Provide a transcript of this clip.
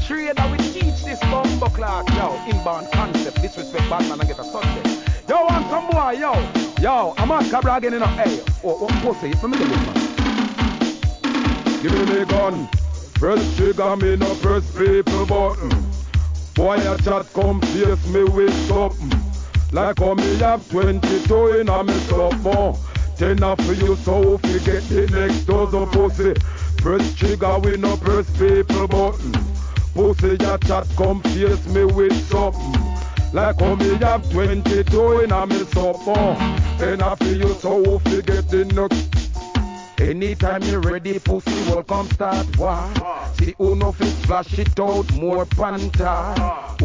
trader, we teach this bumbo clock, yo. Inbound concept, disrespect bad man and get a success. Yo, want some boy, yo, I'm a cabra again, you know. Hey, what pussy? Let me get this man. Give me the gun. Press trigger, me no press people button. Boy, a chat come face me with something. Like how me have 22 in a me stuff more. 10 for you, so if you get the next dozen pussy. Press trigger, we no press people button. Pussy, a chat come face me with something. Like how me have 22 in a me stuff more. 10 for you, so if you get the next. Anytime you're ready, pussy, welcome start war. See who no fit flash it out, more panta.